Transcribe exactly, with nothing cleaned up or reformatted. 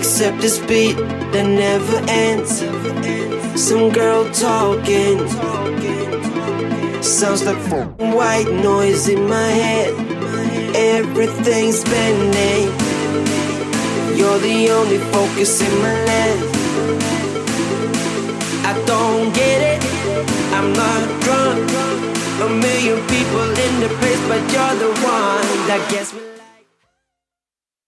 Except this beat that never ends. Some girl talking, sounds like white noise in my head. Everything's spinning. You're the only focus in my land. I don't get it, I'm not drunk. A million people in the place, but you're the one that gets me.